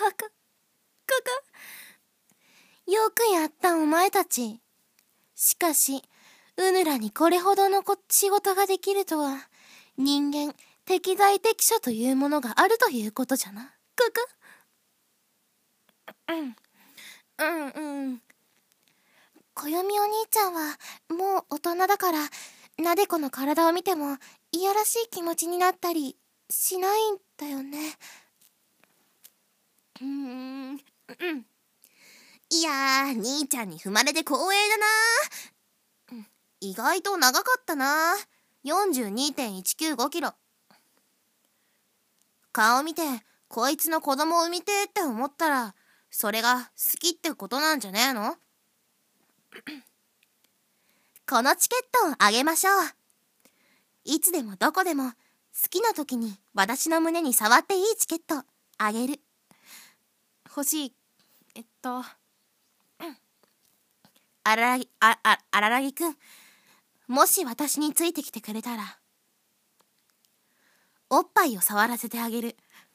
よくやったお前たち。しかし、うぬらにこれほどの仕事ができるとは、人間、適材適所というものがあるということじゃな。暦お兄ちゃんは、もう大人だから、なでこの体を見ても、いやらしい気持ちになったり、しないんだよね。 いやー、兄ちゃんに踏まれて光栄だな。意外と長かったな。42.195 キロ。顔見て、こいつの子供を産みてって思ったら、それが好きってことなんじゃねえの？このチケットをあげましょう。いつでもどこでも好きな時に私の胸に触っていいチケットあげる。欲しい。あららぎくん、もし私についてきてくれたら、おっぱいを触らせてあげる。